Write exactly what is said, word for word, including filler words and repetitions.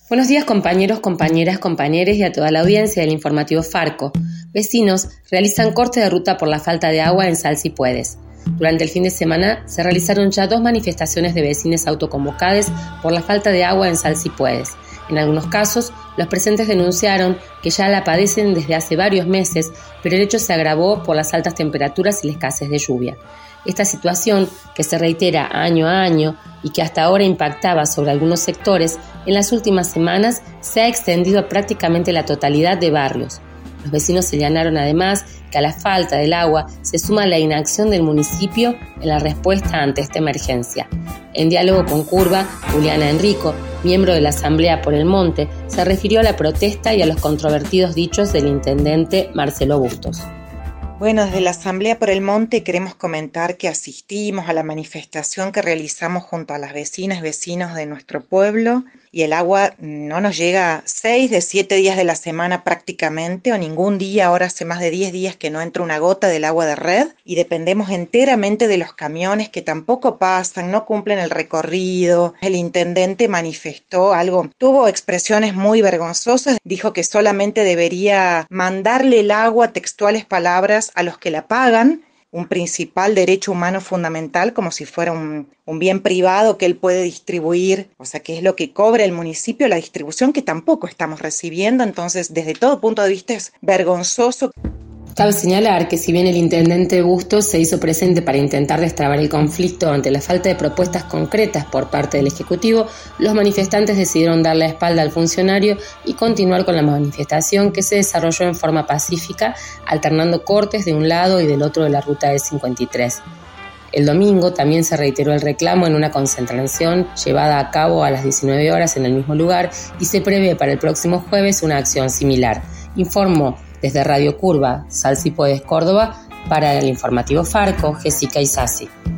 Buenos días compañeros, compañeras, compañeres y a toda la audiencia del informativo Farco. Vecinos realizan corte de ruta por la falta de agua en Sal Si Puedes. Durante el fin de semana se realizaron ya dos manifestaciones de vecinos autoconvocadas por la falta de agua en Sal Si Puedes. En algunos casos, los presentes denunciaron que ya la padecen desde hace varios meses, pero el hecho se agravó por las altas temperaturas y la escasez de lluvia. Esta situación, que se reitera año a año y que hasta ahora impactaba sobre algunos sectores, en las últimas semanas se ha extendido a prácticamente la totalidad de barrios. Los vecinos señalaron además que a la falta del agua se suma la inacción del municipio en la respuesta ante esta emergencia. En diálogo con Curva, Juliana Enrico, miembro de la Asamblea por el Monte, se refirió a la protesta y a los controvertidos dichos del intendente Marcelo Bustos. Bueno, desde la Asamblea por el Monte queremos comentar que asistimos a la manifestación que realizamos junto a las vecinas y vecinos de nuestro pueblo y el agua no nos llega seis de siete días de la semana prácticamente o ningún día. Ahora hace más de diez días que no entra una gota del agua de red y dependemos enteramente de los camiones que tampoco pasan, no cumplen el recorrido. El intendente manifestó algo, tuvo expresiones muy vergonzosas, dijo que solamente debería mandarle el agua, textuales palabras, a los que la pagan, un principal derecho humano fundamental, como si fuera un, un bien privado que él puede distribuir, o sea, que es lo que cobra el municipio, la distribución que tampoco estamos recibiendo. Entonces, desde todo punto de vista es vergonzoso. Cabe señalar que si bien el intendente Bustos se hizo presente para intentar destrabar el conflicto ante la falta de propuestas concretas por parte del Ejecutivo, los manifestantes decidieron dar la espalda al funcionario y continuar con la manifestación, que se desarrolló en forma pacífica, alternando cortes de un lado y del otro de la ruta E cincuenta y tres. El domingo también se reiteró el reclamo en una concentración llevada a cabo a las diecinueve horas en el mismo lugar y se prevé para el próximo jueves una acción similar, informó desde Radio Curva, Sal Si Puedes, Córdoba, para el informativo Farco, Jessica Isasi.